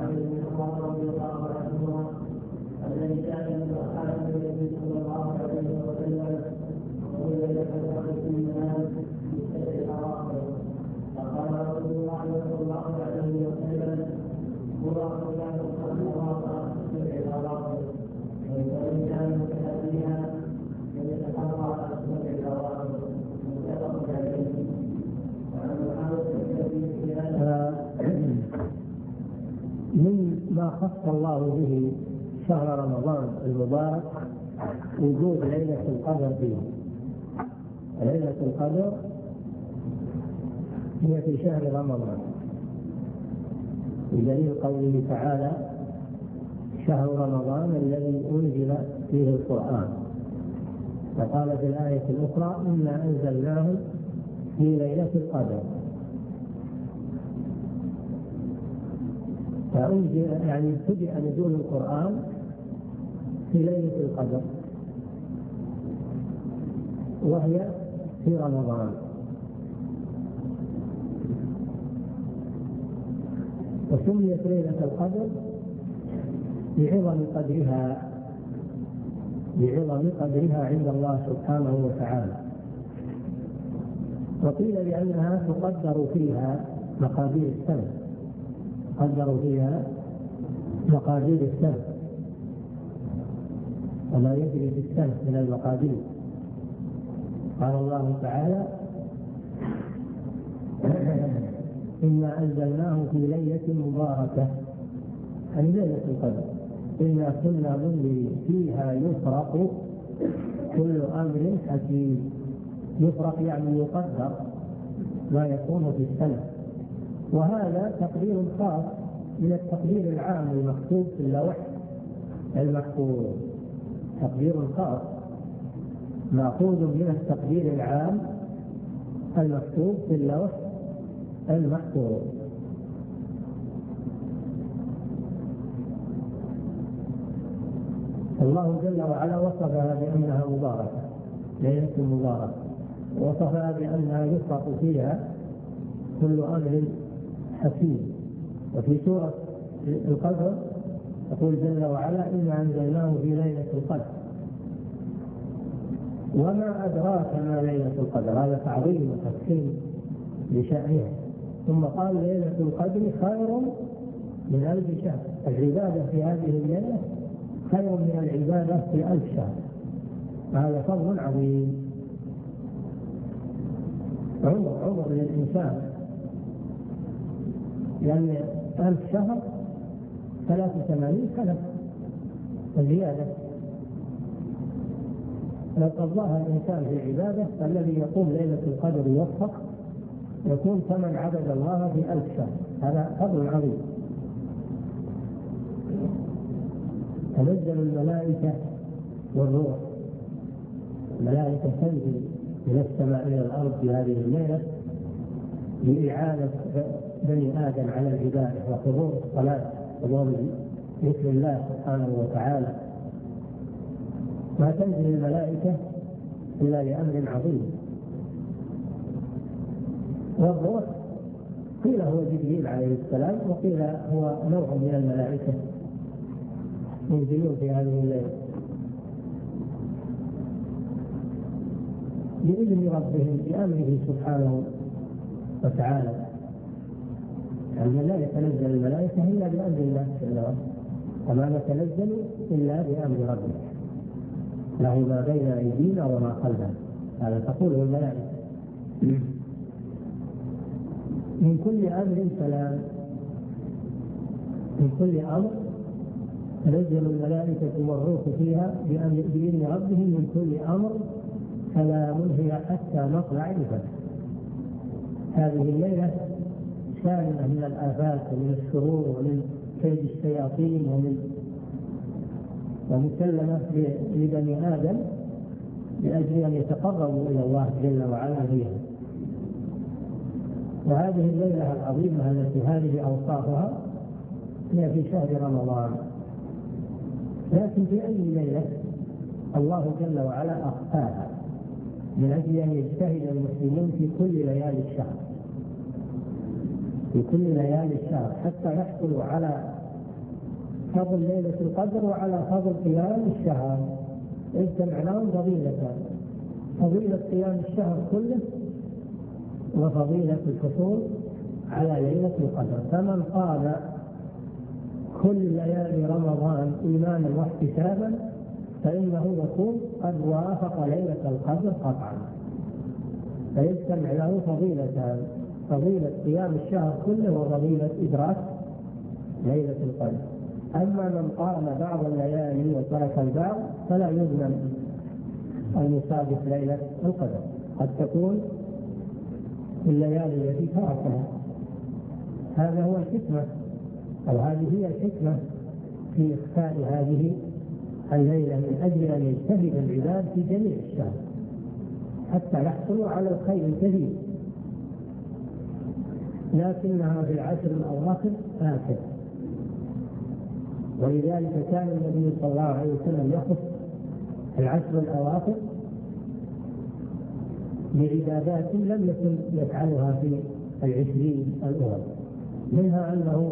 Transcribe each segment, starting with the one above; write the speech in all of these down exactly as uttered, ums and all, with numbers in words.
بن عمر رضي الله عنهما الذي كان من اصحاب النبي صلى الله عليه وسلم وهو يتفرق في الناس بالشيء الحرام فقال رسول الله صلى الله عليه وسلم الله لا يصلي وراء الشيء الحرام وإن كان متحديها فيتحرى الشيء الحرام متفق عليه. مما خص الله به شهر رمضان المبارك وجود ليلة القدر فيه. ليلة القدر هي في شهر رمضان بدليل قوله تعالى شهر رمضان الذي أنزل فيه القرآن، فقال في الآية الأخرى إنا أنزلناه في ليلة القدر. فأنزل يعني ابتدأ نزول القرآن في ليلة القدر وهي في رمضان، وسميت ليلة القدر بعظم قدرها بعظم قدرها عند الله سبحانه وتعالى. وقيل بأنها تقدر فيها مقادير السنة تقدر فيها مقادير السنة وما يجري في السنة من المقادير. قال الله تعالى إنا أنزلناه في ليلة مباركة، يعني ليلة القدر، إنا كنا منذرين فيها يفرق كل أمر حكيم. يفرق يعني يقدر ما يكون في السنة، وهذا تقدير خاص من التقدير العام المكتوب في اللوح المحفوظ. تقدير خاص مأخوذ من التقدير العام المكتوب في اللوح المحفوظ. الله جل وعلا وصفها بأنها مباركة، ليلة مباركة، وصفها بأنها يفرق فيها كل أمر حكيم. وفي سورة القدر يقول جل وعلا إنا أنزلناه في ليلة القدر وما أدراك ما ليلة القدر. هذا تعظيم وتفخيم لشأنها. ثم قال ليلة القدر خير من ألف شهر. العبادة في هذه الليلة خير من العبادة في ألف شهر. هذا فضل عظيم. عمر عمر للإنسان، لأن ألف شهر ثلاثة وثمانين سنة زيادة. لو قضاها الإنسان في عبادة فالذي يقوم ليلة القدر يوفق يكون كمن عبد الله في ألف شهر. هذا فضل عظيم. تنزل الملائكة والروح. الملائكة تنزل من السماء إلى الأرض في هذه الليلة لإعانة بني آدم على العبادة وحضور الصلاة وحضور ذكر الله سبحانه وتعالى. ما تنزل الملائكة إلا لأمر عظيم. والروح قيل هو جبريل عليه السلام، وقيل هو نوع من الملائكة ينزلون في هذه الليلة بإذن ربهم بأمره سبحانه وتعالى. يعني لا يتنزل الملائكة إلا بأمر الله جل وعلا، وما نتنزل إلا بأمر ربنا له ما بين أيدينا وما خلفنا. هذا تقوله الملائكة. من كل أمر سلام. من كل أمر تنزل الملائكة والروح فيها بإذن ربهم من كل أمر سلام هي حتى مطلع الفجر. هذه الليلة سالمة من الآفات ومن الشرور ومن كيد الشياطين ومن ومسلمة لبني آدم لأجل أن يتقربوا إلى الله جل وعلا بها. وهذه الليلة العظيمة التي هذه أوصافها هي في شهر رمضان. لكن في أي ليلة الله جل وعلا أخفاها من أجل أن يجتهد المسلمون في كل ليالي الشهر في كل ليالي الشهر حتى يحصلوا على فضل ليلة القدر وعلى فضل قيام الشهر، اجتمع لهم فضيلتان: فضيلة قيام الشهر كله وفضيلة الحصول على ليلة القدر. فمن قام كل ليالي رمضان إيمانا واحتسابا فإنه يكون قد وافق ليلة القدر قطعا، فيجتمع له فضيلتان: فضيلة قيام الشهر كله وفضيلة إدراك ليلة القدر. أما من قام بعض الليالي وترك البعض فلا يضمن أن يصادف ليلة القدر، قد تكون الليالي التي تركها. هذا هو الحكمة، أو هذه هي الحكمة في إخفاء هذه الليلة، من أجل أن يجتهد العباد في جميع الشهر حتى يحصلوا على الخير الكثير، لكنها في العشر الأواخر آخر. ولذلك كان النبي صلى الله عليه وسلم يخص العشر الأواخر بعبادات لم يكن يفعلها في العشرين الأول، منها أنه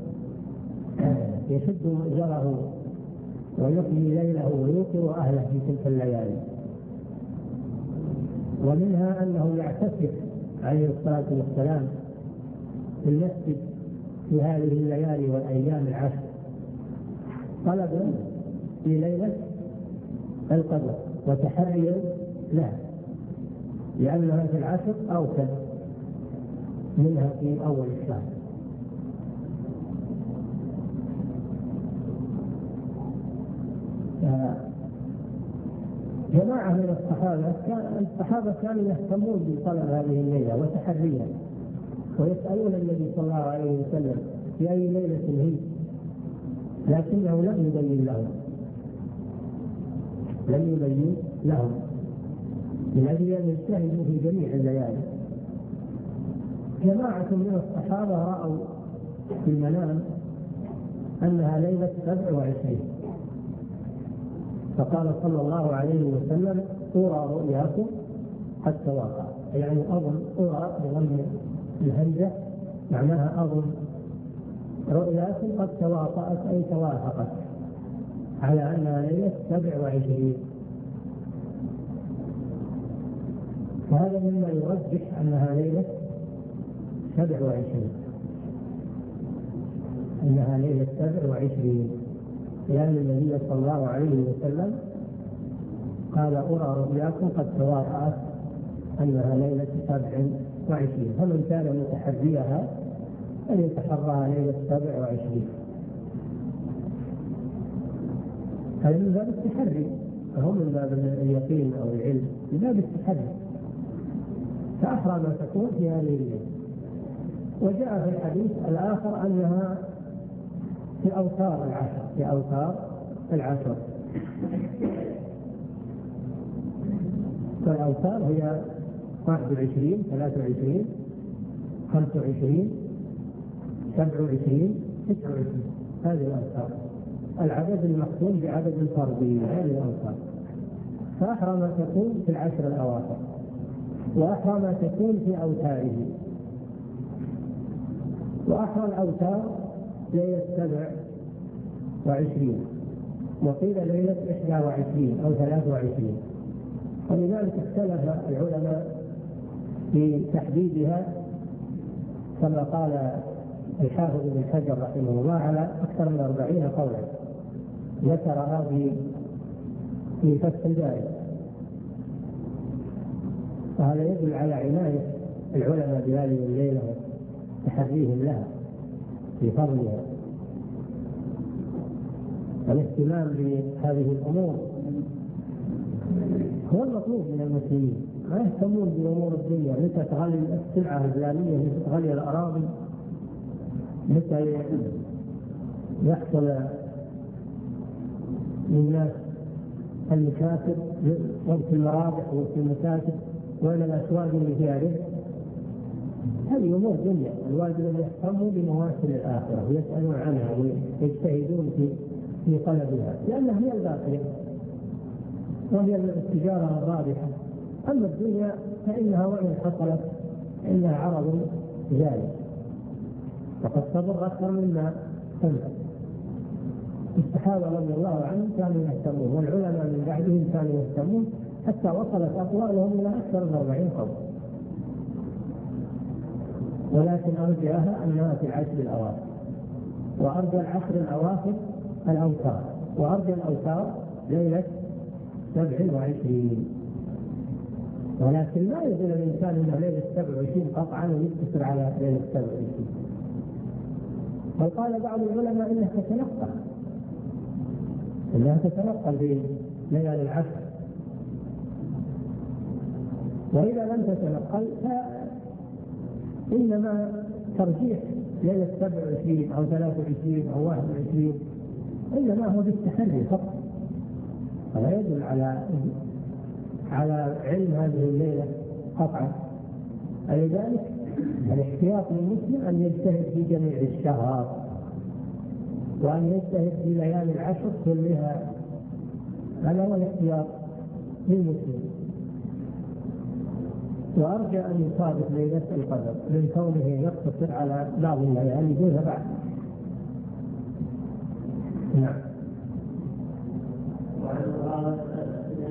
يشد مؤجره ويحيي ليله ويوقظ أهله في تلك الليالي، ومنها أنه يعتكف عليه الصلاة والسلام في المسجد في هذه الليالي والأيام العشر طلبا في ليلة القدر وتحريا لها، لأنها في العشر أوكد منها في أول الشهر. جماعة من الصحابة كان الصحابة كانوا يهتمون بطلب هذه الليلة وتحريها، ويسألون النبي صلى الله عليه وسلم في أي ليلة هي، لكنه لم يبين لهم لم يبين لهم من أجل أن يجتهدوا في جميع الليالي. جماعة من الصحابة رأوا في المنام أنها ليلة سبع وعشرين، فقال صلى الله عليه وسلم: أرى رؤياكم قد تواقع، يعني أظن، أرى بضم الهمزة معناها أظن، رؤياكم قد تواطأت أي توافقت على أنها ليلة سبع وعشرين. وهذا مما يرجح أنها ليلة سبع وعشرين أنها ليلة سبع وعشرين لأن النبي صلى الله عليه وسلم قال: أرى رؤياكم قد تواطأت أنها ليلة سبع وعشرين، فمن كان متحريها أن يتحرى ليلة سبع وعشرين. هذا من باب التحري، فهو من باب اليقين أو العلم، من باب التحري، فأحرى ما تكون في هذه الليلة. وجاء في الحديث الآخر أنها في أوتار العشر في أوتار العشر فالأوتار هي واحد وعشرين، ثلاثة وعشرين، خمسة وعشرين، سبع وعشرين، تسعة وعشرين، هذه الأوتار، العدد المقسوم بعدد فردي، هذه الأوتار. فأحرى ما تكون في العشر الأواخر، وأحرى ما تكون في أوتاره. وأحرى الأوتار ليلة سبع وعشرين، وقيل ليلة إحدى وعشرين أو ثلاث وعشرين، ولذلك اختلف العلماء في تحديدها، كما قال الحافظ ابن حجر رحمه الله على أكثر من أربعين قولا ذكرها في في فتح الباري. وهذا يدل على عناية العلماء بهذه الليلة وتحريهم لها في فضلها، والاهتمام بهذه الأمور هو المطلوب من المسلمين، ما يهتمون بأمور الدنيا، متى تغلي السلعة الفلانية، متى تغلي الأراضي، متى يحصل للناس المكاسب وفي المرابح وفي المكاسب وإلى الأسواق اللي فيها رزق. هذه أمور دنيا، الواجب أن يهتموا بمواسم الآخرة ويسألون عنها ويجتهدون في في طلبها، لأنها هي الباقية وهي التجارة الرابحة. أما الدنيا فإنها وإن حصلت إنها عرض زائل، وقد تضر أكثر مما تنفع. الصحابة رضي الله عنهم كانوا يهتمون، والعلماء من بعدهم كانوا يهتمون، حتى وصلت أقوالهم إلى أكثر من أربعين قول، ولكن أرجعها أنها في العشر الأواخر، وأرجع العشر الأواخر الأوتار، وأرجع الأوتار ليلة سبع وعشرين. ولكن لا يقول الإنسان أن ليلة سبع وعشرين قطعا ويقتصر على ليلة سبع وعشرين، بل قال بعض العلماء إنها تتنقل إنها تتنقل في ليالي العشر، وإذا لم تتنقل فإنما ترجيح ليلة سبع وعشرين أو ثلاث وعشرين أو واحد وعشرين إنما هو بالتحري فقط، فلا يدل على على علم هذه الليلة قطعا. لذلك الاحتياط للمسلم أن يجتهد في جميع الشهر، وأن يجتهد في ليالي العشر كلها، هذا هو الاحتياط للمسلم. وأرجى أن يصادف ليلة القدر من كونه يقتصر على بعض الليالي دون بعض. نعم.